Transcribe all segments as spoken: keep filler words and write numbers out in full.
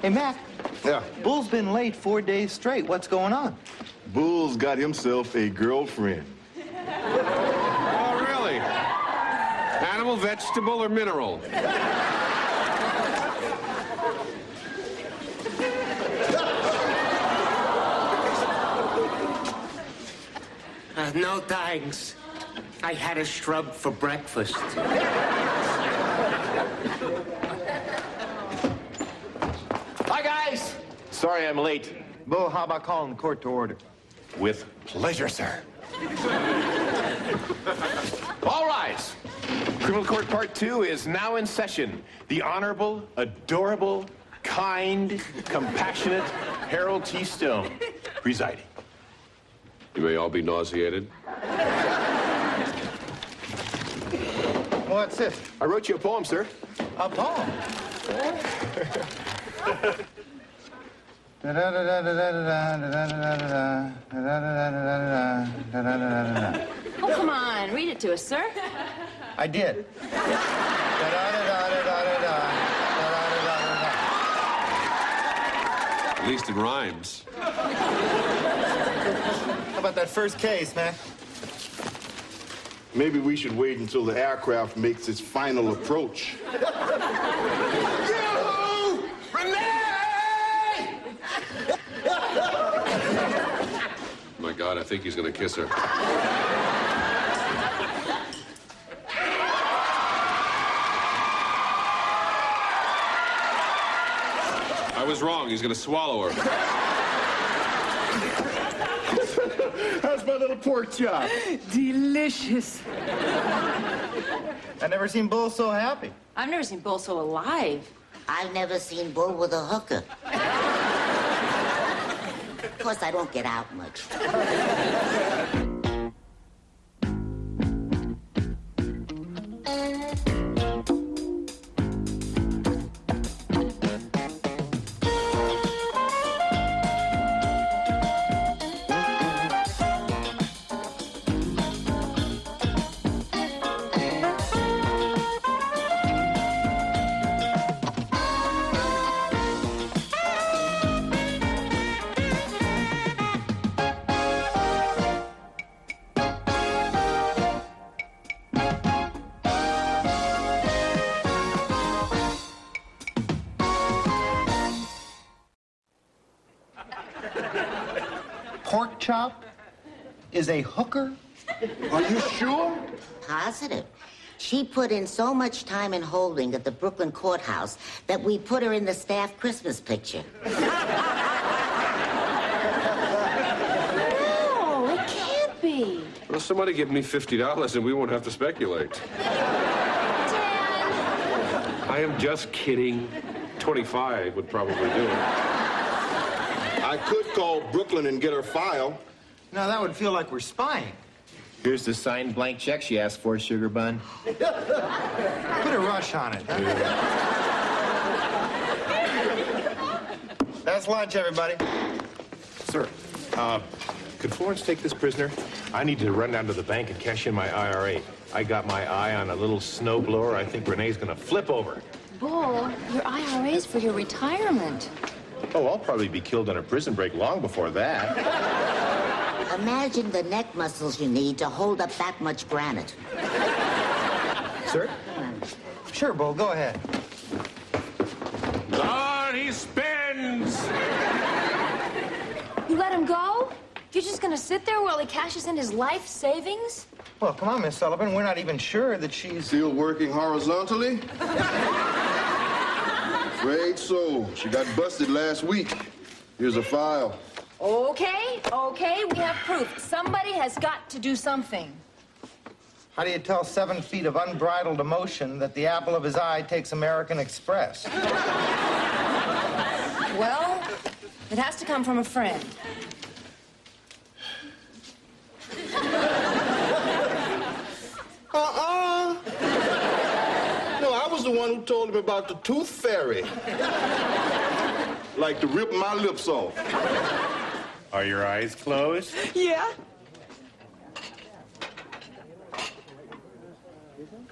Hey, Mac. Yeah. Bull's been late four days straight. What's going on? Bull's got himself a girlfriend. Oh, really? Animal, vegetable, or mineral? Uh, no thanks. I had a shrub for breakfast. Hi, guys. Sorry I'm late. Bull, how about calling the court to order? With pleasure, sir. All rise. Criminal Court Part Two is now in session. The Honorable, adorable, kind, compassionate Harold T. Stone presiding. You may all be nauseated. What's this? I wrote you a poem, sir. A poem. Oh, come on. Read it to us, sir. I did. At least it rhymes. How about that first case, man? Maybe we should wait until the aircraft makes its final approach. You! Renee! My God, I think he's gonna kiss her. I was wrong. He's gonna swallow her. How's my little pork chop? Delicious. I never seen Bull so happy. I've never seen Bull so alive. I've never seen Bull with a hooker. Of course, I don't get out much. Pork chop is a hooker? Are you sure? Positive. She put in so much time in holding at the Brooklyn courthouse that we put her in the staff Christmas picture. No, it can't be. Well, somebody give me fifty dollars and we won't have to speculate. Dad! I am just kidding. twenty-five would probably do it. I could call Brooklyn and get her file. No, that would feel like we're spying. Here's the signed blank check she asked for, Sugar Bun. Put a rush on it, huh? That's lunch, everybody. Sir, uh, could Florence take this prisoner? I need to run down to the bank and cash in my I R A. I got my eye on a little snowblower. I think Renee's gonna flip over. Bull, your I R A's for your retirement. Oh, I'll probably be killed on a prison break long before that. Imagine the neck muscles you need to hold up that much granite. Sir? Sure, Bull, go ahead. On he spins! You let him go? You're just gonna sit there while he cashes in his life savings? Well, come on, Miss Sullivan. We're not even sure that she's... Still working horizontally? Afraid so. She got busted last week. Here's a file. Okay, okay, we have proof. Somebody has got to do something. How do you tell seven feet of unbridled emotion that the apple of his eye takes American Express? Well, it has to come from a friend. Uh-uh. No, I was the one who told him about the tooth fairy. Like to rip my lips off. Are your eyes closed? Yeah.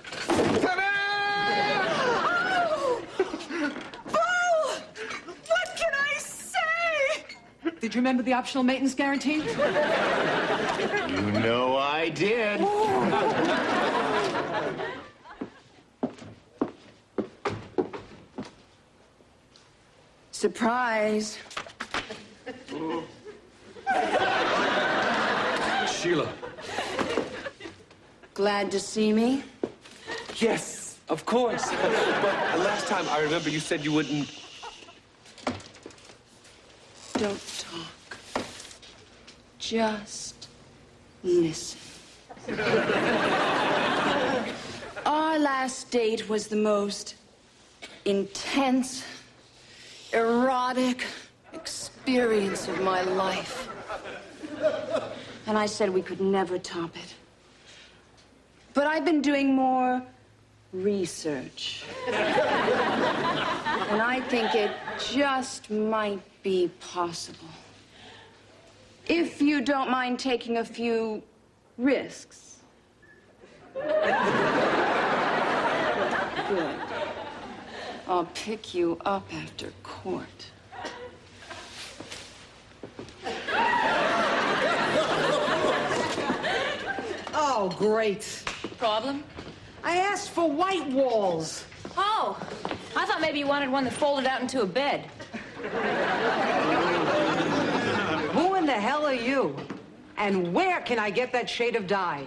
Bull! Let Did you remember the optional maintenance guarantee? You know I did. Surprise. Sheila. Glad to see me? Yes, of course. But last time I remember you said you wouldn't. Don't talk. Just listen. Our last date was the most intense, erotic experience of my life. And I said we could never top it. But I've been doing more research. And I think it just might be possible. If you don't mind taking a few risks. Good. I'll pick you up after court. Oh, great. Problem? I asked for white walls. Oh, I thought maybe you wanted one that folded out into a bed. Who in the hell are you? And where can I get that shade of dye?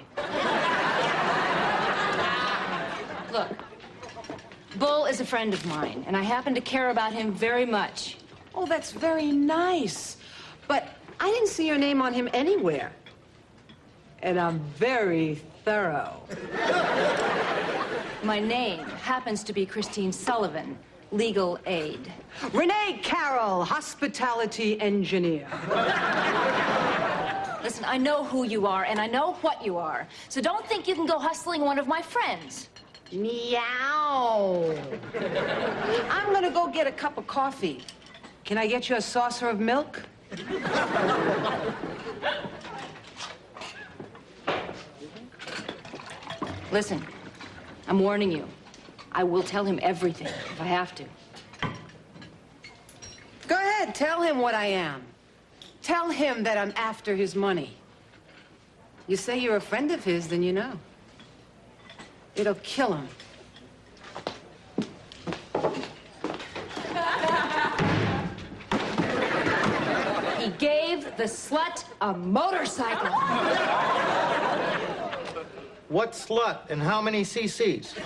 Look, Bull is a friend of mine, and I happen to care about him very much. Oh, that's very nice. But I didn't see your name on him anywhere. And I'm very thorough. My name happens to be Christine Sullivan, legal aid. Renee Carroll, hospitality engineer. Listen, I know who you are, and I know what you are. So don't think you can go hustling one of my friends. Meow. I'm gonna go get a cup of coffee. Can I get you a saucer of milk? Listen, I'm warning you. I will tell him everything if I have to. Go ahead, tell him what I am. Tell him that I'm after his money. You say you're a friend of his, then you know. It'll kill him. He gave the slut a motorcycle. What slut and how many C Cs?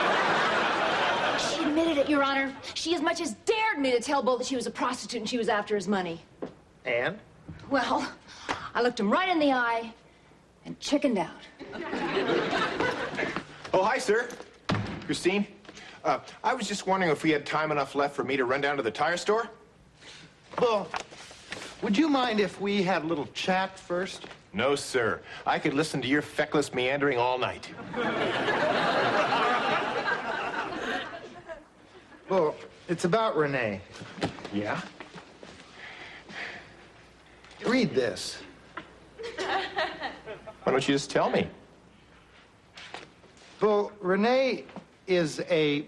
She admitted it, Your Honor. She as much as dared me to tell Bull that she was a prostitute and she was after his money. And? Well, I looked him right in the eye and chickened out. Oh, hi, sir. Christine. Uh, I was just wondering if we had time enough left for me to run down to the tire store? Bull, would you mind if we had a little chat first? No, sir. I could listen to your feckless meandering all night. Well, it's about Renee. Yeah? Read this. Why don't you just tell me? Well, Renee is a...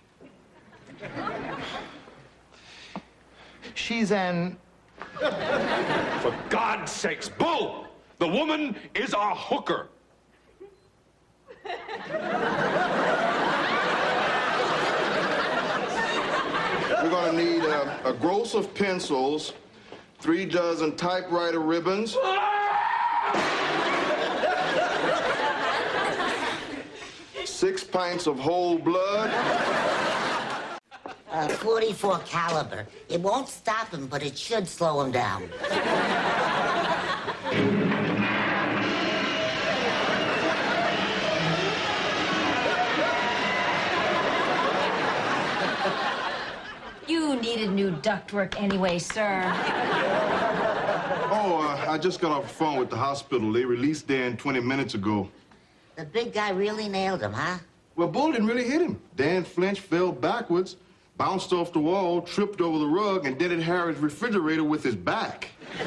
She's an... For God's sakes, Bull! The woman is a hooker. We're gonna need a, a gross of pencils, three dozen typewriter ribbons, six pints of whole blood. Uh, forty-four caliber. It won't stop him, but it should slow him down. You needed new ductwork anyway, sir. Oh, uh, I just got off the phone with the hospital. They released Dan twenty minutes ago. The big guy really nailed him, huh? Well, Bull didn't really hit him. Dan flinched, fell backwards, bounced off the wall, tripped over the rug, and dented Harry's refrigerator with his back.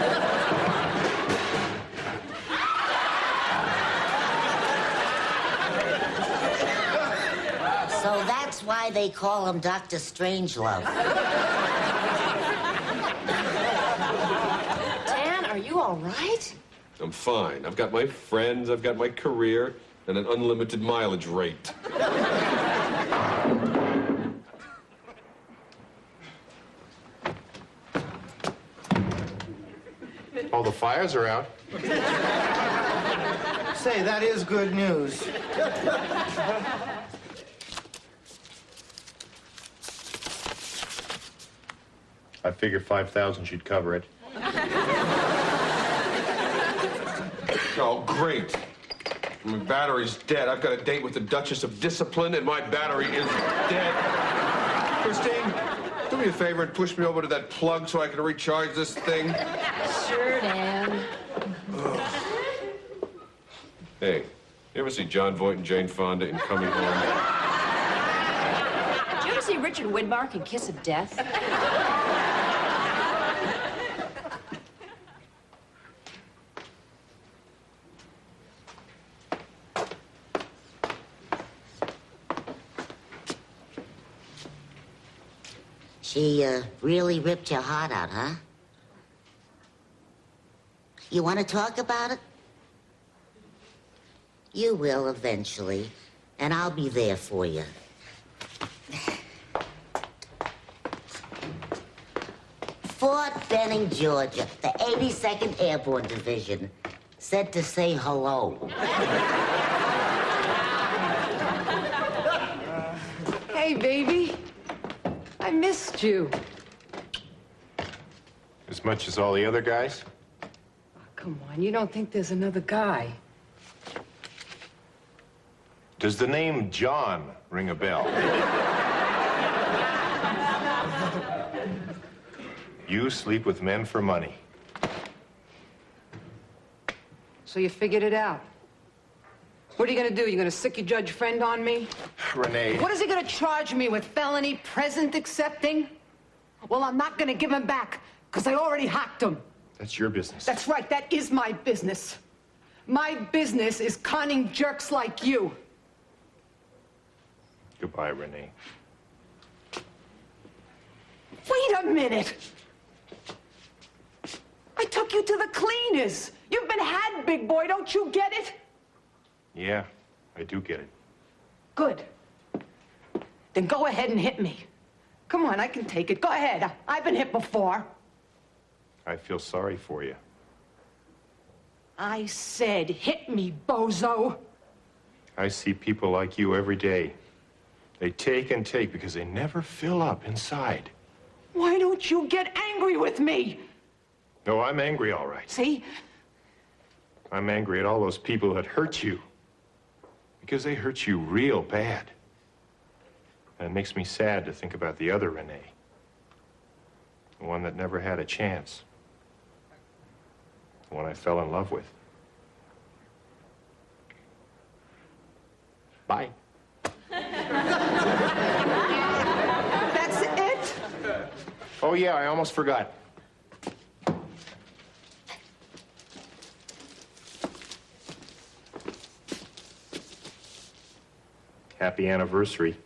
So that's why they call him Doctor Strangelove. are you all right? I'm fine. I've got my friends, I've got my career, and an unlimited mileage rate. All the fires are out. Say, that is good news. I figured five thousand should cover it. Oh, great. My battery's dead. I've got a date with the Duchess of Discipline, and my battery is dead. Christine, do me a favor and push me over to that plug so I can recharge this thing. Sure, Dan. Hey, you ever see John Voight and Jane Fonda in Coming Home? Did you ever see Richard Widmark in Kiss of Death? She uh, really ripped your heart out, huh? You want to talk about it? You will eventually, and I'll be there for you. Fort Benning, Georgia, the eighty-second Airborne Division, said to say hello. Hey, baby. I missed you. As much as all the other guys? Oh, come on, you don't think there's another guy? Does the name John ring a bell? You sleep with men for money. So you figured it out. What are you gonna do? You gonna sick your judge friend on me? Renee. What is he gonna charge me with? Felony present accepting? Well, I'm not gonna give him back, because I already hacked him. That's your business. That's right, that is my business. My business is conning jerks like you. Goodbye, Renee. Wait a minute. I took you to the cleaners. You've been had, big boy, don't you get it? Yeah, I do get it. Good. Then go ahead and hit me. Come on, I can take it. Go ahead. I've been hit before. I feel sorry for you. I said hit me, bozo. I see people like you every day. They take and take because they never fill up inside. Why don't you get angry with me? No, I'm angry, all right. See? I'm angry at all those people that hurt you. Because they hurt you real bad. And it makes me sad to think about the other Renee. The one that never had a chance. The one I fell in love with. Bye. That's it? Oh, yeah, I almost forgot. Happy anniversary. It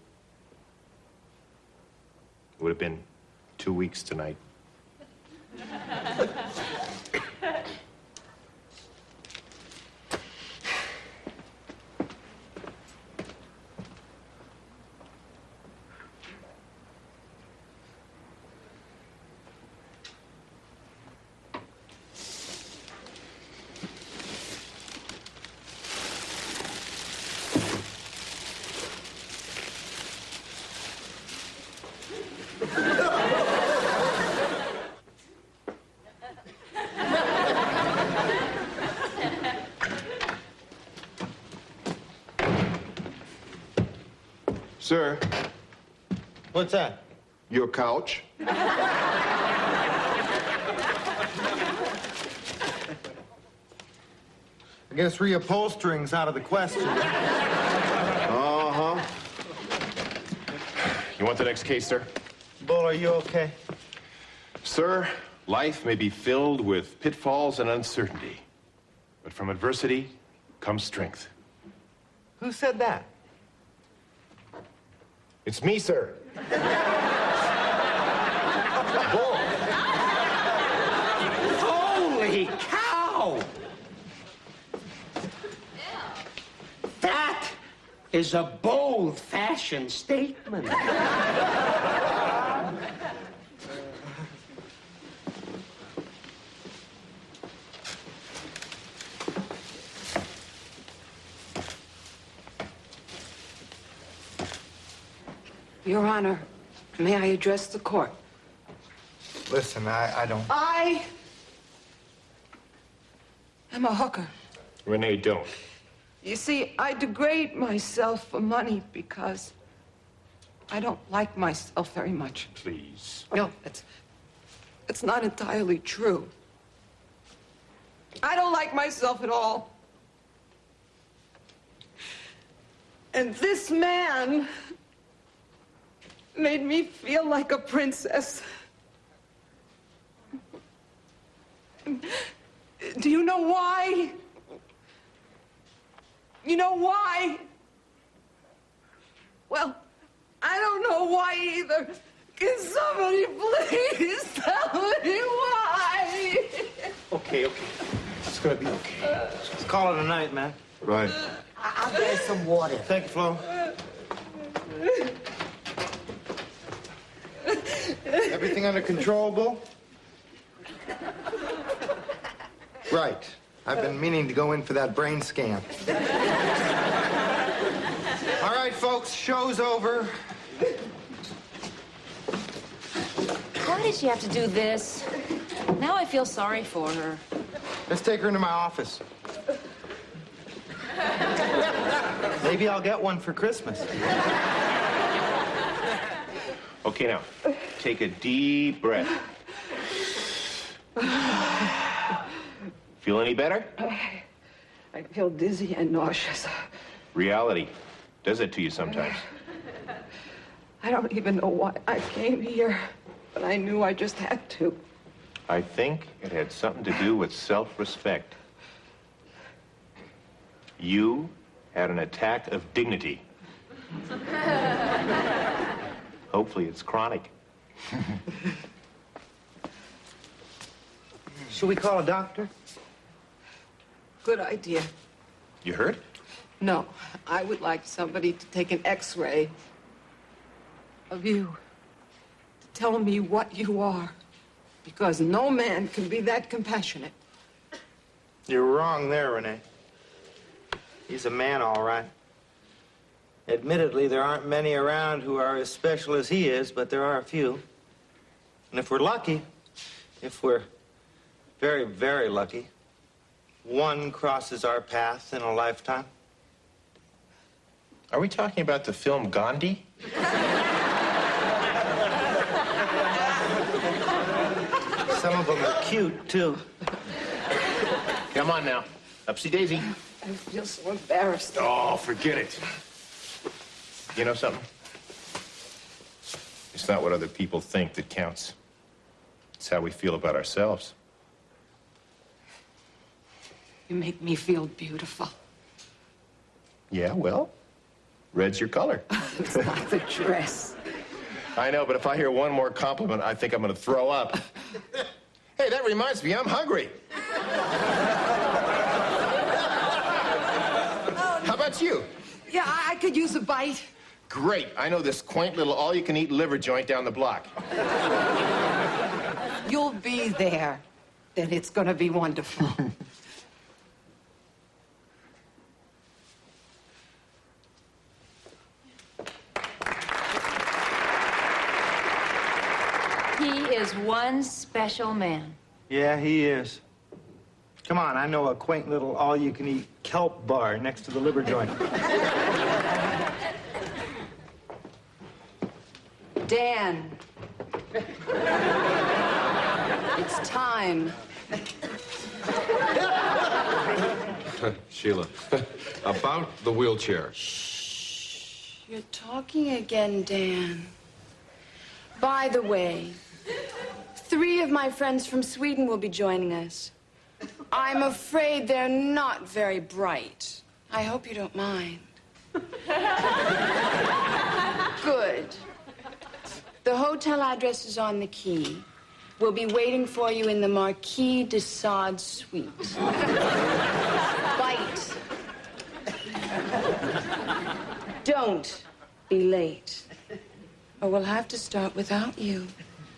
would have been two weeks tonight. Sir, What's that? your couch. I guess reupholstering's out of the question. Uh-huh. You want the next case, sir? Bull, are you okay? Sir, life may be filled with pitfalls and uncertainty, but from adversity comes strength. Who said that? It's me, sir. Holy is a bold fashion statement. Your Honor, may I address the court? Listen, I, I don't... I am a hooker. Renee, don't. You see, I degrade myself for money because I don't like myself very much. Please. No, it's, it's not entirely true. I don't like myself at all. And this man made me feel like a princess. Do you know why? You know why? Well, I don't know why either. Can somebody please tell me why? Okay, okay. It's gonna be okay. Let's call it a night, man. Right. I'll get us some water. Thank you, Flo. Everything under control, Bull? Right. I've been meaning to go in for that brain scan. All right, folks, show's over. Why did she have to do this? Now I feel sorry for her. Let's take her into my office. Maybe I'll get one for Christmas. Okay, now, take a deep breath. Feel any better? I feel dizzy and nauseous. Reality does it to you sometimes. I don't even know why I came here, but I knew I just had to. I think it had something to do with self-respect. You had an attack of dignity. Hopefully it's chronic. Should we call a doctor? Good idea. You hurt? No, I would like somebody to take an x-ray of you, to tell me what you are, because no man can be that compassionate. You're wrong there, Renee. He's a man, all right. Admittedly, there aren't many around who are as special as he is, but there are a few. And if we're lucky, if we're very, very lucky, one crosses our path in a lifetime. Are we talking about the film Gandhi? Some of them are cute, too. Come on now. Upsy daisy. I feel so embarrassed. Oh, forget it. You know something? It's not what other people think that counts. It's how we feel about ourselves. You make me feel beautiful. Yeah, well, red's your color. It's not the dress. I know, but if I hear one more compliment, I think I'm going to throw up. Hey, that reminds me, I'm hungry. How about you? Yeah, I, I could use a bite. Great. I know this quaint little all-you-can-eat liver joint down the block. You'll be there. Then it's going to be wonderful. He is one special man. Yeah, he is. Come on, I know a quaint little all-you-can-eat kelp bar next to the liver joint. Dan. It's time. Sheila, about the wheelchair. You're talking again, Dan. By the way, three of my friends from Sweden will be joining us. I'm afraid they're not very bright. I hope you don't mind. Good. The hotel address is on the key. We'll be waiting for you in the Marquis de Sade suite. Bite. don't be late, or we'll have to start without you.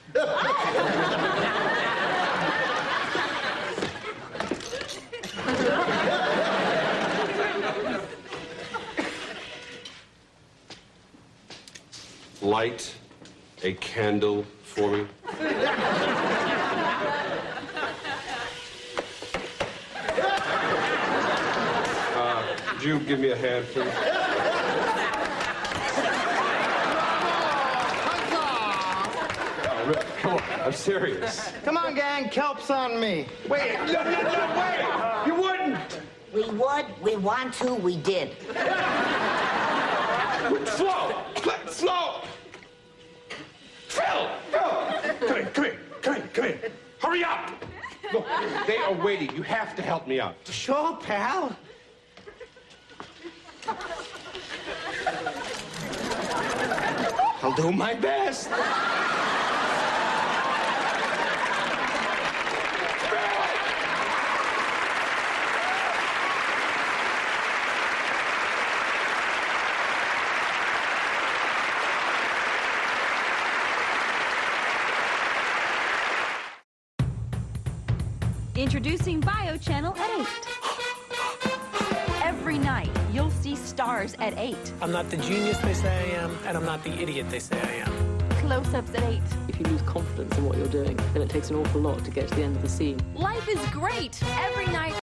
Light a candle for me. Uh, would you give me a hand, please? Oh, Rick, come on, I'm serious. Come on, gang, kelp's on me. Wait, no, no, no, wait! You wouldn't! We would, we want to, we did. Slow! Slow! Phil! Phil! Come in, come in, come in, come in. Hurry up! Look, they are waiting. You have to help me out. Sure, pal. I'll do my best. Introducing Bio Channel at eight. Every night, you'll see stars at eight. I'm not the genius they say I am, and I'm not the idiot they say I am. Close-ups at eight. If you lose confidence in what you're doing, then it takes an awful lot to get to the end of the scene. Life is great. Every night,